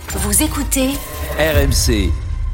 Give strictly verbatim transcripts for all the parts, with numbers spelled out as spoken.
Vous écoutez R M C.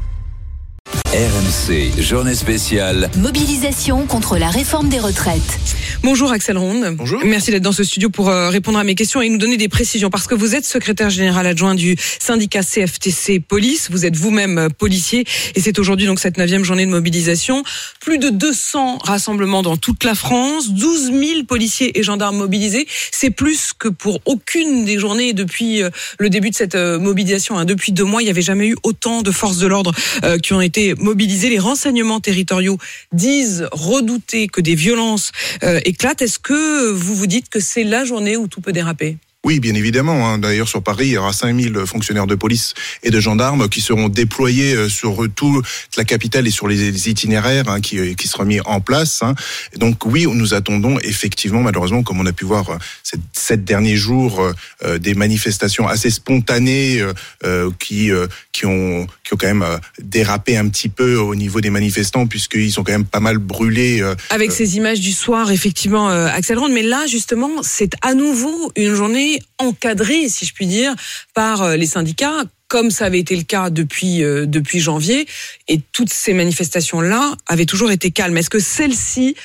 R M C, journée spéciale. Mobilisation contre la réforme des retraites. Bonjour Axel Ronde. Bonjour. Merci d'être dans ce studio pour euh, répondre à mes questions et nous donner des précisions. Parce que vous êtes secrétaire général adjoint du syndicat C F T C Police. Vous êtes vous-même euh, policier et c'est aujourd'hui donc cette neuvième journée de mobilisation. Plus de deux cents rassemblements dans toute la France, douze mille policiers et gendarmes mobilisés. C'est plus que pour aucune des journées depuis euh, le début de cette euh, mobilisation. Hein. Depuis deux mois, il n'y avait jamais eu autant de forces de l'ordre euh, qui ont été mobilisées. Les renseignements territoriaux disent redouter que des violences euh, éclatent. Est-ce que vous vous dites que c'est la journée où tout peut déraper ? Oui, bien évidemment. Hein. D'ailleurs, sur Paris, il y aura cinq mille fonctionnaires de police et de gendarmes qui seront déployés sur toute la capitale et sur les itinéraires hein, qui, qui seront mis en place. Hein. Donc oui, nous attendons effectivement, malheureusement, comme on a pu voir ces sept derniers jours, euh, des manifestations assez spontanées euh, qui, euh, qui, ont, qui ont quand même euh, dérapé un petit peu au niveau des manifestants, puisqu'ils ont quand même pas mal brûlé. Euh, Avec euh, ces images du soir, effectivement, euh, Axel Ronde. Mais là, justement, c'est à nouveau une journée encadré, si je puis dire, par les syndicats, comme ça avait été le cas depuis euh, depuis janvier, et toutes ces manifestations-là avaient toujours été calmes. Est-ce que celle-ci,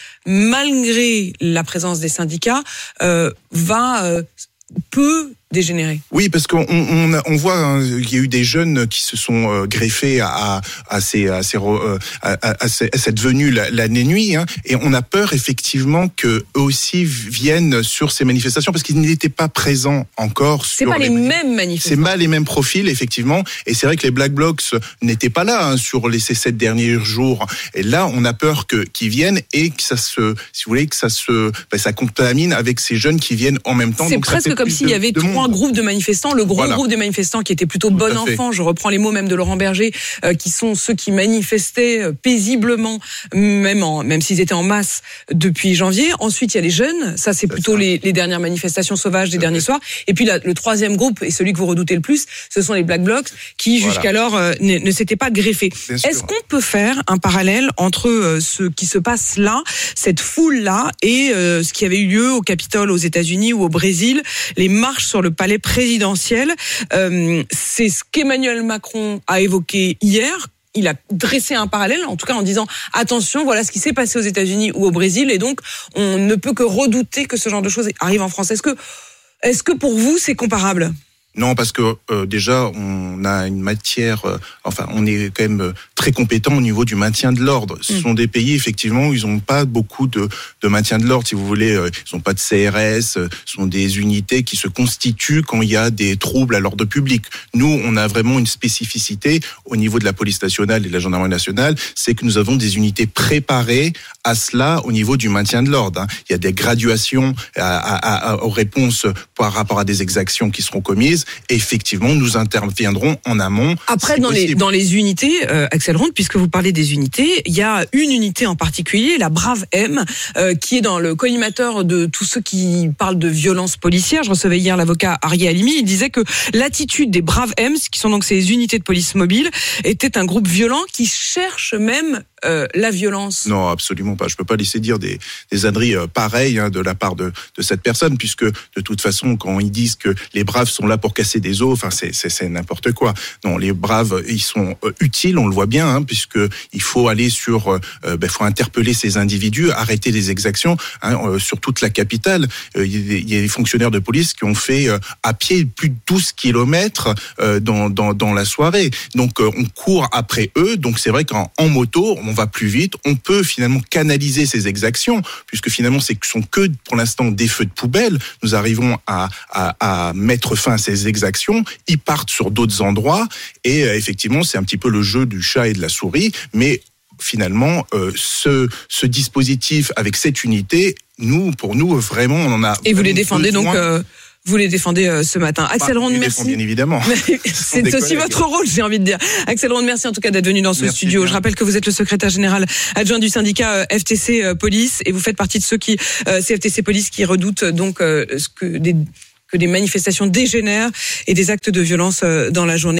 malgré la présence des syndicats, euh, va euh, peut dégénérer? Oui, parce qu'on on, on voit hein, qu'il y a eu des jeunes qui se sont euh, greffés à, à, ces, à, ces, euh, à, à, à cette venue l'année-nuit, hein, et on a peur effectivement qu'eux aussi viennent sur ces manifestations parce qu'ils n'étaient pas présents encore. C'est pas les, les mêmes manifestations. C'est pas les mêmes profils, effectivement, et c'est vrai que les Black Blocs n'étaient pas là hein, sur les, ces sept derniers jours. Et là, on a peur que qu'ils viennent et que ça se, si vous voulez, que ça se, ben, ça contamine avec ces jeunes qui viennent en même temps. C'est donc presque comme s'il y avait trois groupes de manifestants. Le gros voilà. groupe des manifestants qui était plutôt Tout bon enfant, je reprends les mots même de Laurent Berger, euh, qui sont ceux qui manifestaient euh, paisiblement, même en, même s'ils étaient en masse depuis janvier. Ensuite, il y a les jeunes, ça c'est, c'est plutôt ça. Les, les dernières manifestations sauvages des c'est derniers fait. soirs. Et puis la, le troisième groupe, et celui que vous redoutez le plus, ce sont les Black Blocs, qui voilà. jusqu'alors euh, ne, ne s'étaient pas greffés. Bien Est-ce sûr. qu'on peut faire un parallèle entre euh, ce qui se passe là, cette foule-là, et euh, ce qui avait eu lieu au Capitole aux États-Unis ou au Brésil, les marches sur le palais présidentiel? euh, C'est ce qu'Emmanuel Macron a évoqué hier. Il a dressé un parallèle, en tout cas en disant attention, voilà ce qui s'est passé aux États-Unis ou au Brésil, et donc on ne peut que redouter que ce genre de choses arrive en France. Est-ce que, est-ce que pour vous c'est comparable ? Non, parce que euh, déjà on a une matière, euh, enfin on est quand même très compétent au niveau du maintien de l'ordre. Ce mmh. sont des pays effectivement où ils n'ont pas beaucoup de, de maintien de l'ordre, si vous voulez. Euh, ils n'ont pas de C R S. Euh, ce sont des unités qui se constituent quand il y a des troubles à l'ordre public. Nous, on a vraiment une spécificité au niveau de la police nationale et de la gendarmerie nationale, c'est que nous avons des unités préparées à cela au niveau du maintien de l'ordre. Hein. Il y a des graduations à, à, à, aux réponses par rapport à des exactions qui seront commises. Et effectivement, nous interviendrons en amont. Après, si dans possible. les dans les unités, euh, Axel Ronde, puisque vous parlez des unités, il y a une unité en particulier, la Brave M, euh, qui est dans le collimateur de tous ceux qui parlent de violence policière. Je recevais hier l'avocat Arié Halimi. Il disait que l'attitude des Brave M, qui sont donc ces unités de police mobile, était un groupe violent qui cherche même euh, la violence. Non, absolument pas. Je peux pas laisser dire des des âneries euh, pareilles hein, de la part de de cette personne, puisque de toute façon, quand ils disent que les braves sont là pour casser des os, enfin c'est c'est, c'est n'importe quoi. Non, les braves, ils sont euh, utiles, on le voit bien, hein, puisque il faut aller sur, euh, ben faut interpeller ces individus, arrêter les exactions hein, euh, sur toute la capitale. Euh, il y a des fonctionnaires de police qui ont fait euh, à pied plus de douze kilomètres euh, dans dans dans la soirée. Donc euh, on court après eux. Donc c'est vrai qu'en en moto, on va plus vite. On peut finalement canaliser ces exactions, puisque finalement ce sont que pour l'instant des feux de poubelle. Nous arrivons à à, à mettre fin à ces exactions. Ils partent sur d'autres endroits et euh, effectivement c'est un petit peu le jeu du chat et de la souris, mais finalement euh, ce ce dispositif avec cette unité, nous pour nous vraiment on en a. Et vous les défendez besoin. donc euh... Vous les défendez euh, ce matin. Axel Ronde, merci. Bien évidemment. C'est aussi collègues. Votre rôle, j'ai envie de dire. Axel Ronde, merci en tout cas d'être venu dans ce merci studio. bien. Je rappelle que vous êtes le secrétaire général adjoint du syndicat F T C euh, Police et vous faites partie de ceux qui, euh, C F T C Police, qui redoutent donc euh, ce que des, que des manifestations dégénèrent et des actes de violence euh, dans la journée.